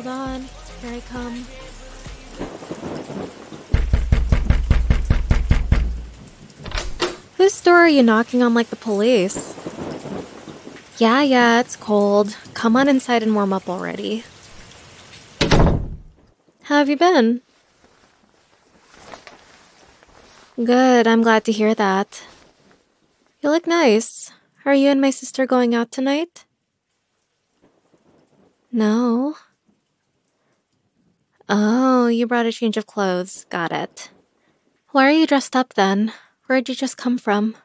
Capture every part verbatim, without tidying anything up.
Hold on. Here I come. Whose door are you knocking on like the police? Yeah, yeah, it's cold. Come on inside and warm up already. How have you been? Good, I'm glad to hear that. You look nice. Are you and my sister going out tonight? No. Oh, you brought a change of clothes. Got it. Why are you dressed up then? Where'd you just come from?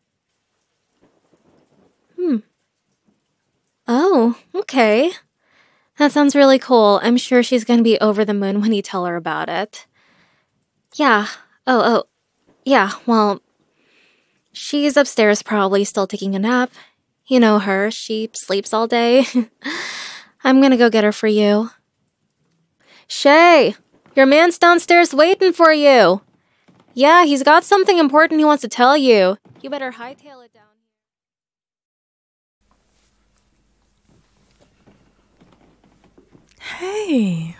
Hmm. Oh, okay. That sounds really cool. I'm sure she's gonna be over the moon when you tell her about it. Yeah. Oh, oh. Yeah, well, she's upstairs probably still taking a nap. You know her, she sleeps all day. I'm gonna go get her for you. Shay, your man's downstairs waiting for you. Yeah, he's got something important he wants to tell you. You better hightail it down here. Hey.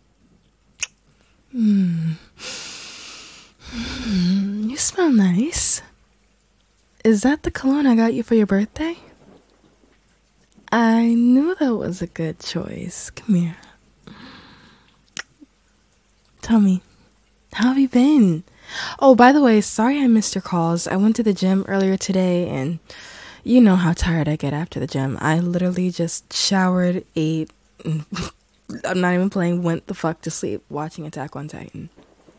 Hmm. Mm, you smell nice. Is that the cologne I got you for your birthday? I knew that was a good choice. Come here. Tell me, how have you been? Oh, by the way, sorry I missed your calls. I went to the gym earlier today, and you know how tired I get after the gym. I literally just showered, ate, and I'm not even playing, went the fuck to sleep watching Attack on Titan.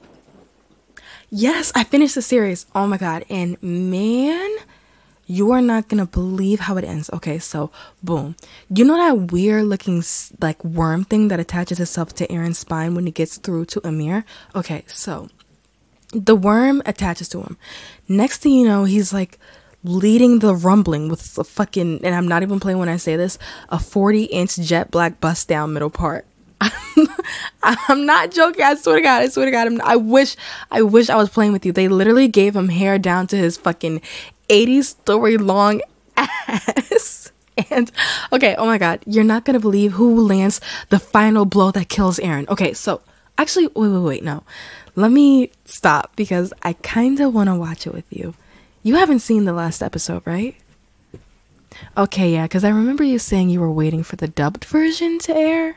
Yes, I finished the series. Oh my god. And man, you are not gonna believe how it ends. Okay, so boom. You know that weird looking like worm thing that attaches itself to Eren's spine when it gets through to Ymir? Okay, so the worm attaches to him. Next thing you know, he's like leading the rumbling with a fucking, and I'm not even playing when I say this, a forty inch jet black bust down middle part. I'm not joking. I swear to God. I swear to God. I'm, I wish, I wish I was playing with you. They literally gave him hair down to his fucking eighty story long ass. And okay, oh my God, you're not gonna believe who lands the final blow that kills Eren. Okay, so actually, wait, wait, wait, no, let me stop because I kind of want to watch it with you. You haven't seen the last episode, right? Okay, yeah, because I remember you saying you were waiting for the dubbed version to air.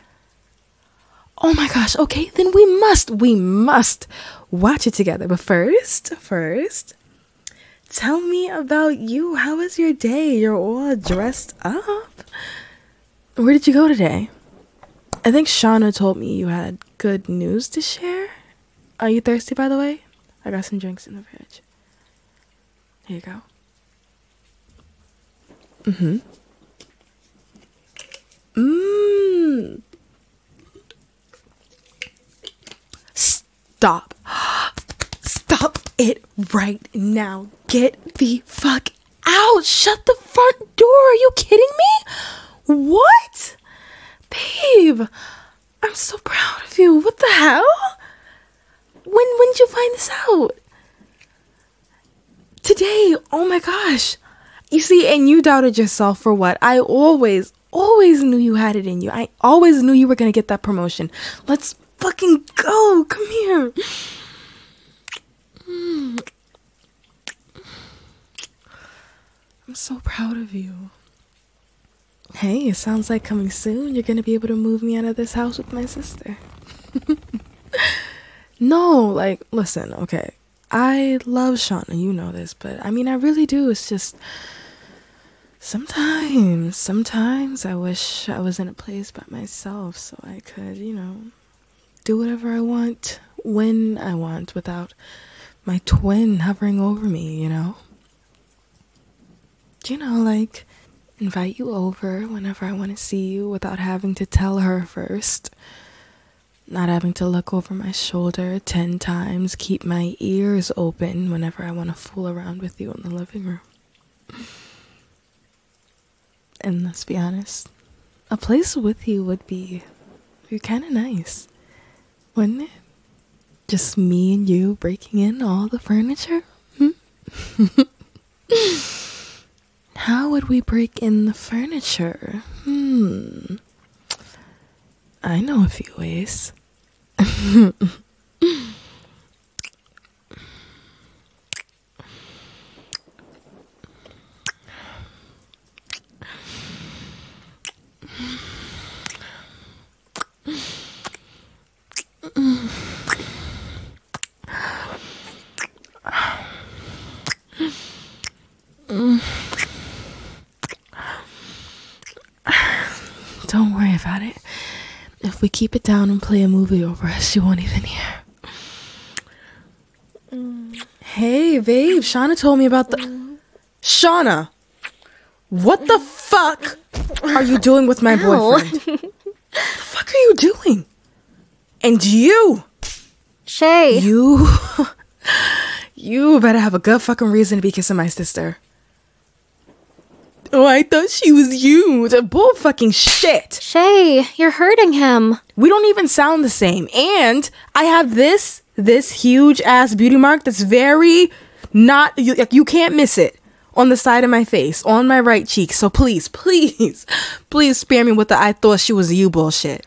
Oh my gosh, okay, then we must, we must watch it together. But first, first, tell me about you. How was your day? You're all dressed up. Where did you go today? I think Shauna told me you had good news to share. Are you thirsty, by the way? I got some drinks in the fridge. Here you go. Mm-hmm. Mmm. Stop. Stop it right now. Get the fuck out. Shut the front door. Are you kidding me? What? Babe, I'm so proud of you. What the hell? When, when did you find this out? Today. Oh my gosh. You see, and you doubted yourself for what? I always, always knew you had it in you. I always knew you were going to get that promotion. Let's fucking go. Come here. Mm. I'm so proud of you. Hey, it sounds like coming soon you're going to be able to move me out of this house with my sister. No, like, listen, okay. I love Shauna, you know this, but I mean, I really do. It's just sometimes, sometimes I wish I was in a place by myself so I could, you know, do whatever I want when I want without my twin hovering over me, you know? You know, like, invite you over whenever I want to see you without having to tell her first. Not having to look over my shoulder ten times, keep my ears open whenever I want to fool around with you in the living room. And let's be honest, a place with you would be, be kind of nice, wouldn't it? Just me and you breaking in all the furniture? Hmm? How would we break in the furniture? Hmm. I know a few ways. Don't worry about it. If we keep it down and play a movie over us, she won't even hear. Mm. Hey, babe, Shauna told me about the... Mm. Shauna! What the fuck are you doing with my Ow. boyfriend? What the fuck are you doing? And you! Shay! You... you better have a good fucking reason to be kissing my sister. Oh, I thought she was you. The bull fucking shit. Shay, you're hurting him. We don't even sound the same. And I have this, this huge ass beauty mark that's very not, you, like, you can't miss it. On the side of my face, on my right cheek. So please, please, please spare me with the I thought she was you bullshit.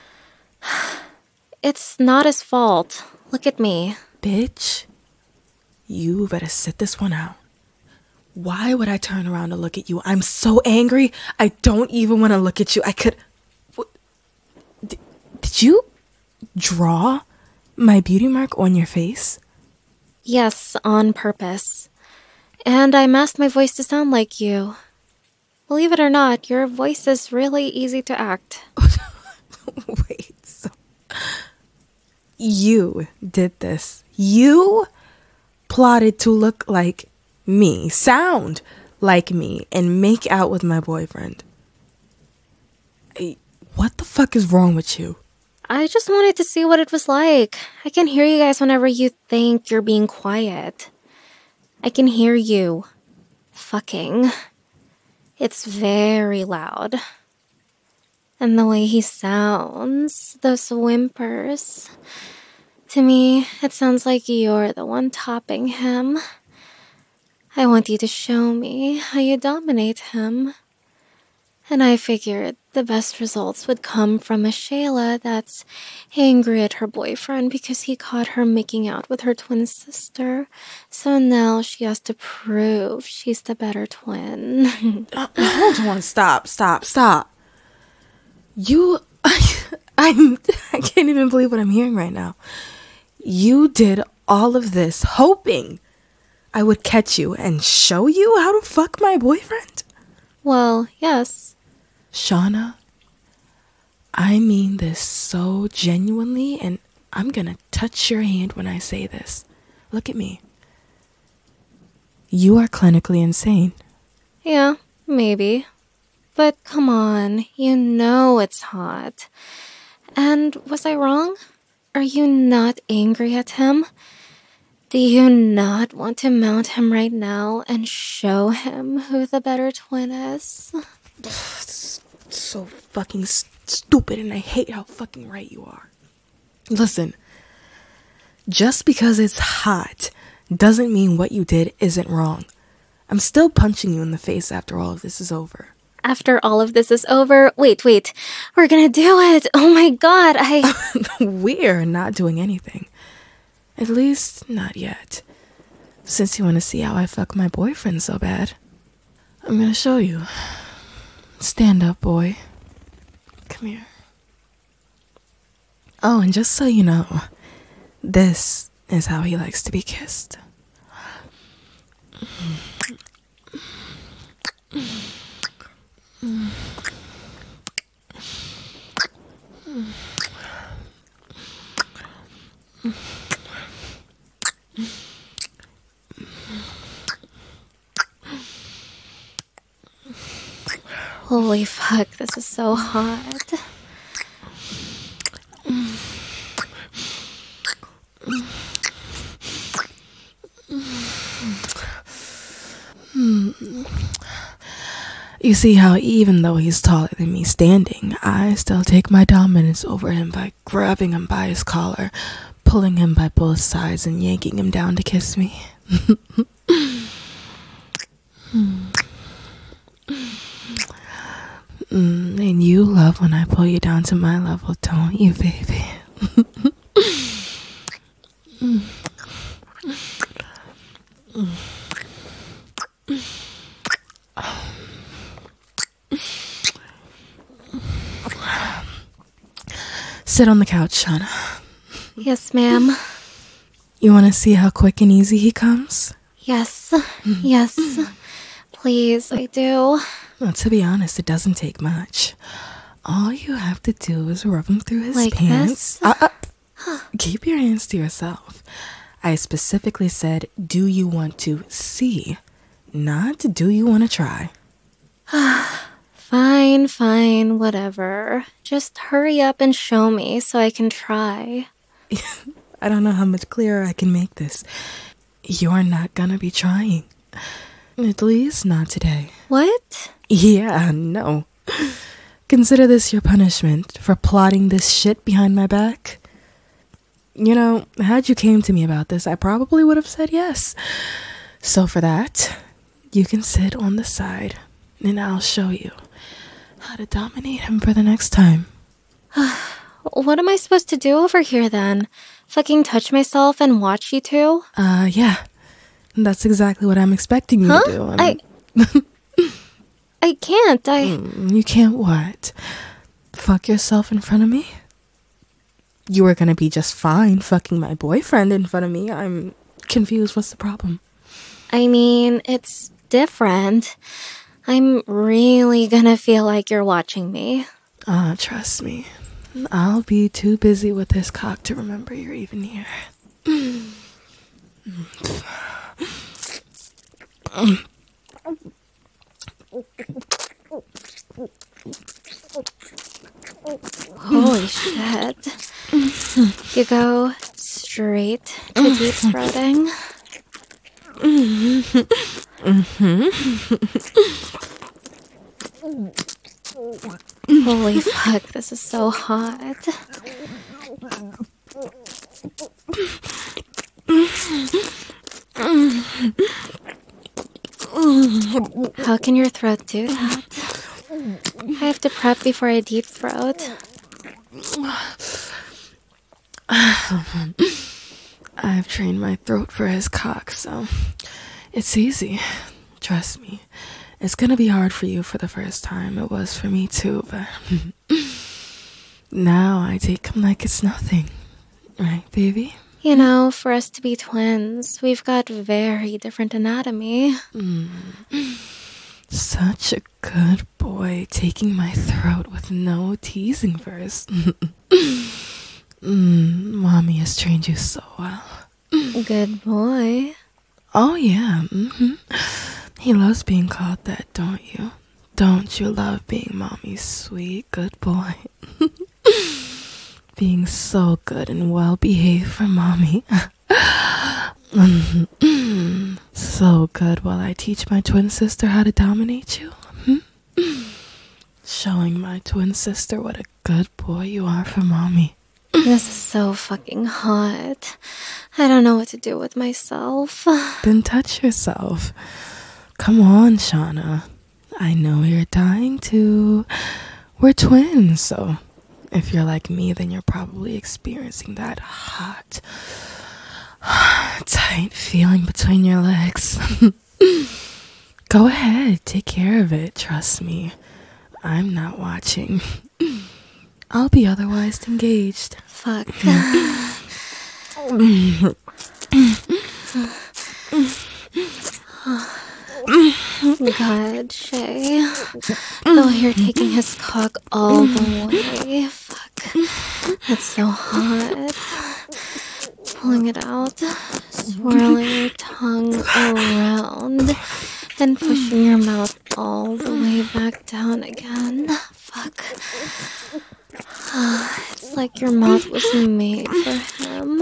It's not his fault. Look at me. Bitch, you better sit this one out. Why would I turn around to look at you? I'm so angry. I don't even want to look at you. I could... What, did, did you draw my beauty mark on your face? Yes, on purpose. And I masked my voice to sound like you. Believe it or not, your voice is really easy to act. Wait, so... You did this. You plotted to look like me, sound like me, and make out with my boyfriend. I, what the fuck is wrong with you? I just wanted to see what it was like. I can hear you guys whenever you think you're being quiet. I can hear you fucking. It's very loud. And the way he sounds, those whimpers. To me, it sounds like you're the one topping him. I want you to show me how you dominate him. And I figured the best results would come from a Shayla that's angry at her boyfriend because he caught her making out with her twin sister. So now she has to prove she's the better twin. uh, hold on, stop, stop, stop. You, I, I'm, I can't even believe what I'm hearing right now. You did all of this hoping I would catch you and show you how to fuck my boyfriend? Well, yes. Shauna, I mean this so genuinely, and I'm gonna touch your hand when I say this. Look at me. You are clinically insane. Yeah, maybe. But come on, you know it's hot. And was I wrong? Are you not angry at him? Do you not want to mount him right now and show him who the better twin is? So fucking st- stupid, and I hate how fucking right you are. Listen, just because it's hot doesn't mean what you did isn't wrong. I'm still punching you in the face after all of this is over. After all of this is over, wait, wait, we're gonna do it. Oh my god, I... We're not doing anything. At least, not yet. Since you want to see how I fuck my boyfriend so bad, I'm gonna show you. Stand up, boy. Come here. Oh, and just so you know, this is how he likes to be kissed. Holy fuck, this is so hot. You see how even though he's taller than me standing, I still take my dominance over him by grabbing him by his collar, pulling him by both sides, and yanking him down to kiss me. mm, And you love when I pull you down to my level, don't you, baby? Sit on the couch, Shauna. Yes, ma'am. You want to see how quick and easy he comes? Yes. Yes. Please, I do. Well, to be honest, it doesn't take much. All you have to do is rub him through his Like pants. this? Uh, uh, keep your hands to yourself. I specifically said, do you want to see? Not do you want to try? Fine, fine, whatever. Just hurry up and show me so I can try. I don't know how much clearer I can make this. You're not gonna be trying. At least not today. What? Yeah, no. Consider this your punishment for plotting this shit behind my back. You know, had you came to me about this, I probably would have said yes. So for that, you can sit on the side, and I'll show you how to dominate him for the next time. What am I supposed to do over here then? Fucking touch myself and watch you two? Uh, yeah. That's exactly what I'm expecting you Huh? to do. I... I can't, I... Mm, you can't what? Fuck yourself in front of me? You were gonna be just fine fucking my boyfriend in front of me. I'm confused. What's the problem? I mean, it's different. I'm really gonna feel like you're watching me. Ah, trust me. I'll be too busy with this cock to remember you're even here. Holy shit. You go straight to deep throating. Holy fuck, this is so hot. How can your throat do that? I have to prep before I deep throat. I've trained my throat for his cock, so it's easy. Trust me. It's gonna be hard for you for the first time. It was for me too, but now I take him like it's nothing. Right, baby? You know, for us to be twins, we've got very different anatomy. Mm. Such a good boy, taking my throat with no teasing first. mm, Mommy has trained you so well. Good boy. Oh yeah, mm-hmm. He loves being called that, don't you? Don't you love being Mommy's sweet, good boy? Being so good and well behaved for Mommy. So good while I teach my twin sister how to dominate you. Hmm? Showing my twin sister what a good boy you are for Mommy. This is so fucking hot. I don't know what to do with myself. Then touch yourself. Come on, Shauna. I know you're dying to. We're twins, so if you're like me, then you're probably experiencing that hot, tight feeling between your legs. Go ahead, take care of it. Trust me. I'm not watching. I'll be otherwise engaged. Fuck. God, Shay. Oh, you're taking his cock all the way. Fuck. That's so hot. Pulling it out, swirling your tongue around, and pushing your mouth all the way back down again. Fuck. It's like your mouth was made for him.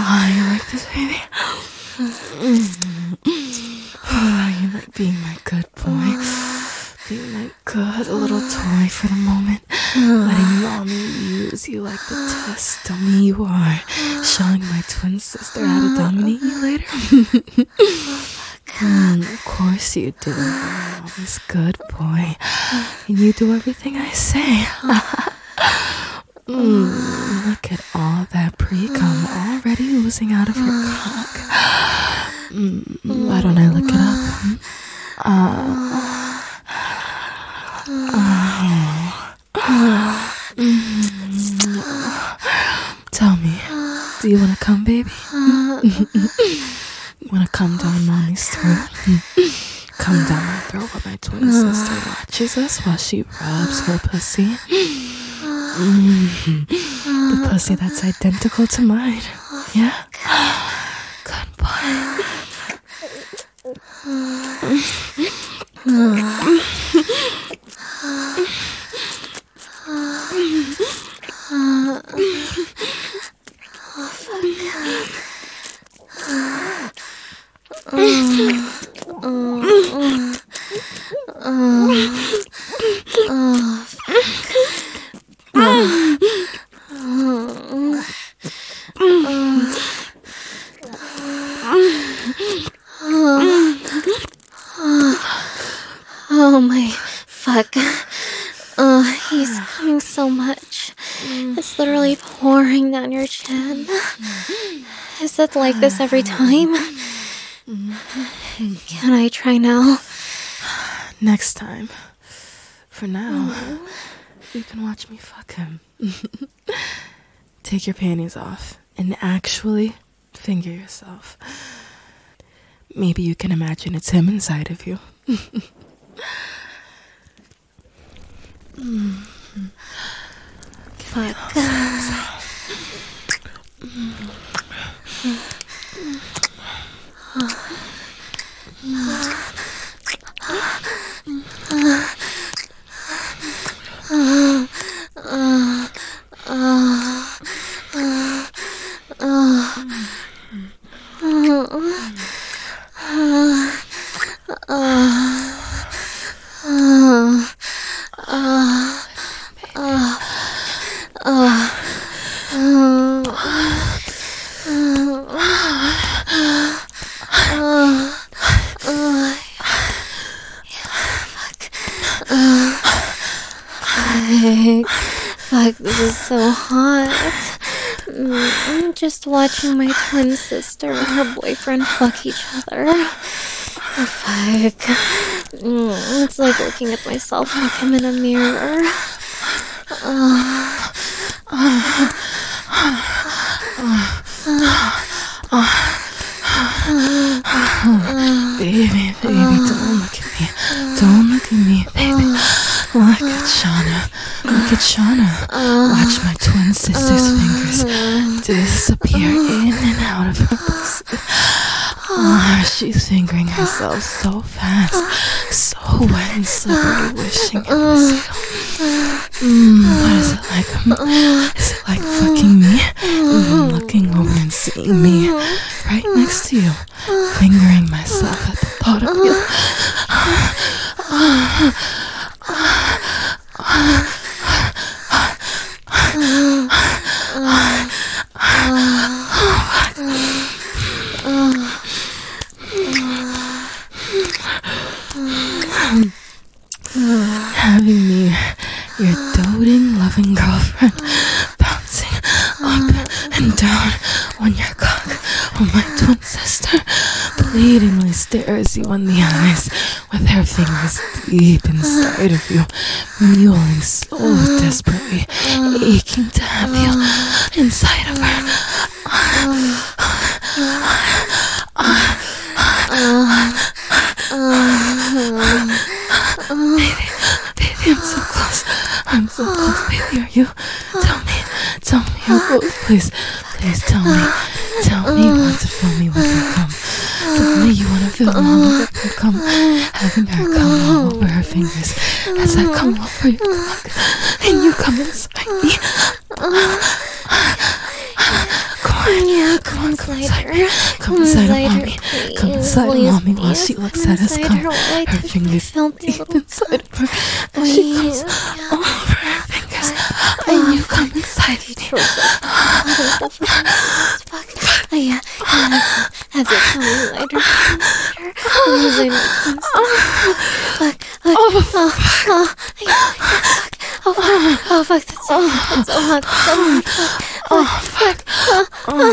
Oh, you like this, baby? Oh, you like being my good boy. Being my good little toy for the moment. Letting mommy use you like the test dummy you are. Showing my twin sister how to dominate you later. Mm, of course you do. I'm mommy's good boy. And you do everything I say. Mm, look at all that pre-cum already oozing out of your cock. Mm, why don't I look it up? Uh, uh, mm, tell me, do you want to come, baby? You want to come down mommy's throat? Come down my throat while my twin sister watches us while she rubs her pussy. Mm-hmm. The pussy that's identical to mine. Yeah? Good boy. Oh my fuck. Uh, he's coming so much. It's literally pouring down your chin. Is it like this every time? Can I try now? Next time. For now, you can watch me fuck him. Take your panties off and actually finger yourself. Maybe you can imagine it's him inside of you. mm. Fuck. Fuck, this is so hot. Mm, I'm just watching my twin sister and her boyfriend fuck each other. Oh, fuck. Mm, it's like looking at myself like I'm in a mirror. Uh, Baby, baby, don't look at me. Don't look at me, baby. Look at Shauna. Look at Shauna. Watch my twin sister's fingers disappear in and out of her pussy. Oh, she's fingering herself so fast, so wet and slippery, wishing it was you. Mm, what is it like? Is it like fucking me? Mm, looking over and seeing me right next to you, fingering myself at the thought of you. Having me, your doting, loving girlfriend, bouncing up and down on your cock, while my twin sister pleadingly stares you in the eyes with her fingers deep inside of you, mewling so desperately, aching to have you inside of her. Baby, baby, I'm so close. I'm so close, baby. Are you? Tell me, tell me you're close, please. Please tell me. Tell me you want to fill me with your cum. Tell me you want to fill Mama with your cum. Having her come all over her fingers as I come over your cock and you come inside me. Come on, yeah, come on, come inside her. Come inside her, her, mommy. please. Come inside her, Please, mommy, while please. she looks Come at us. inside Come. her while I Her take fingers my filthy deep little inside of her. And she Please. comes all over her fingers. And you come inside me. Fuck. Oh, yeah. Yeah, that's it. Come inside her. Come inside her. Fuck. Fuck. Oh, Oh, oh, yeah, yeah, fuck. Oh, fuck. Oh, fuck. That's so hot. That's so hot. So hot. Fuck. oh, fuck. Oh,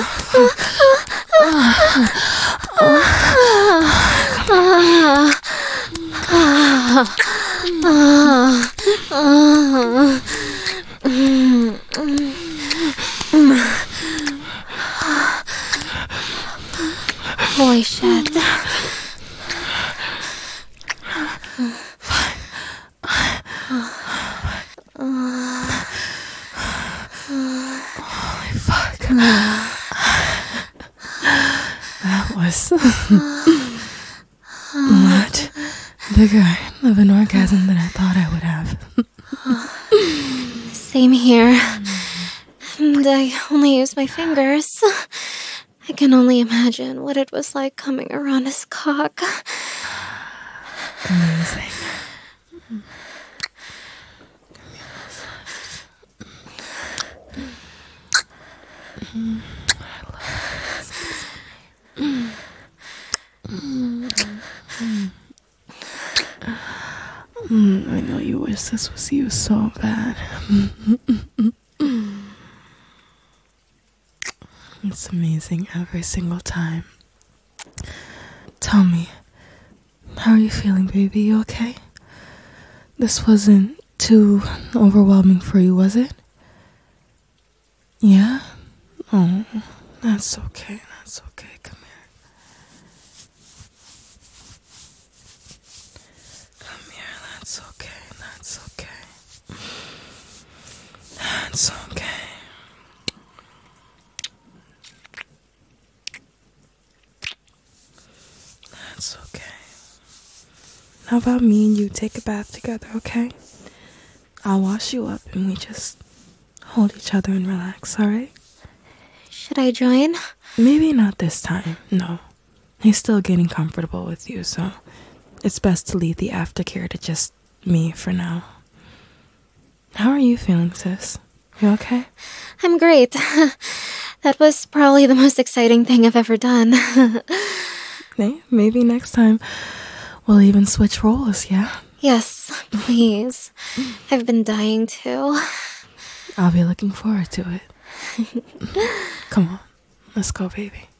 Holy shit. Holy fuck. That was much bigger of an orgasm than I thought I would have. Same here. And I only use my fingers. I can only imagine what it was like coming around his cock. Amazing. Mm, I know you wish this was you so bad. It's amazing every single time. Tell me, how are you feeling, baby? You okay? This wasn't too overwhelming for you, was it? Yeah? Oh, that's okay, that's okay. Come here. Come here, that's okay, that's okay. That's okay. That's okay. How about me and you take a bath together, okay? I'll wash you up and we just hold each other and relax, alright? Should I join? Maybe not this time, no. He's still getting comfortable with you, so it's best to leave the aftercare to just me for now. How are you feeling, sis? You okay? I'm great. That was probably the most exciting thing I've ever done. Hey, maybe next time we'll even switch roles, yeah? Yes, please. I've been dying to. I'll be looking forward to it. Come on, let's go, baby.